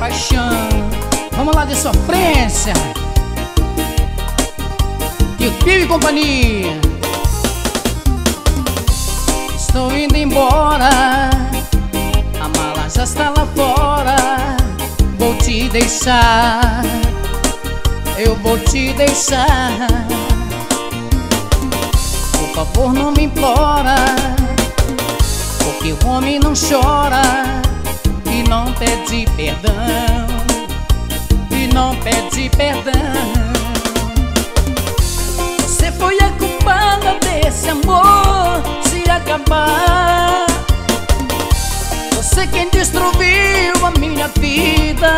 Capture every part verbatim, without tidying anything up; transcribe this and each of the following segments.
paixão. Vamos lá de sofrência. Tio Pio e companhia. Estou indo embora, a mala já está lá fora. Vou te deixar, eu vou te deixar. Por favor, não me implora, porque o homem não chora e não pede perdão, e não pede perdão. Você foi a culpada desse amor se acabar. Você quem destruiu a minha vida.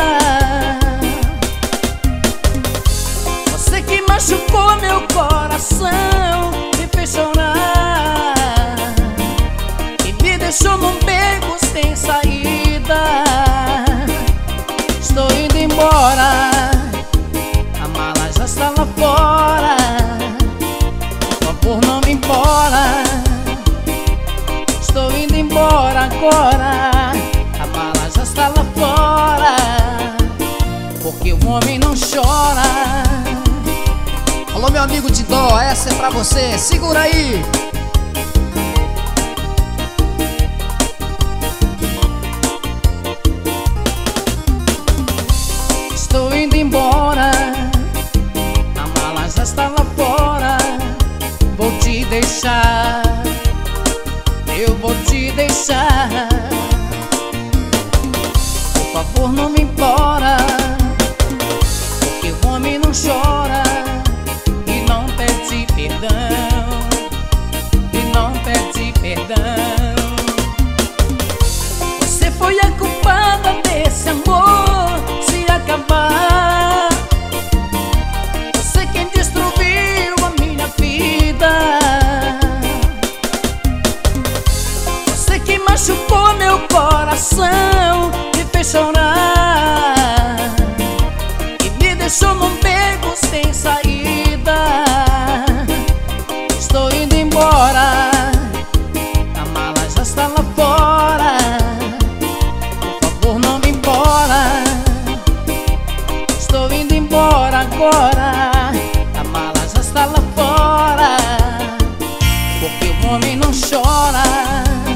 Você que machucou meu coração, me fez chorar e me deixou num beco sem saída. Estou indo embora, a mala já está lá fora. Por favor, não me embora. Estou indo embora agora, a mala já está lá fora, porque o homem não chora. Alô, meu amigo de dó, essa é pra você, segura aí. Estou indo embora, a mala já está lá fora. Vou te deixar, eu vou te deixar. Por favor, não me implora, porque o homem não chora e não pede perdão, e não pede perdão. Você foi a culpada desse amor se acabar. Você quem destruiu a minha vida. Machucou meu coração, me fez chorar e me deixou num beco sem saída. Estou indo embora, a mala já está lá fora. Por favor, não me embora. Estou indo embora agora, a mala já está lá fora, porque o homem não chora.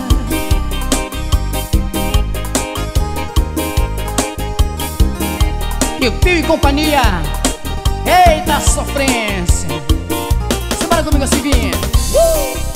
Tio Pio e companhia. Eita sofrência. Você para comigo, Silvinha. uh!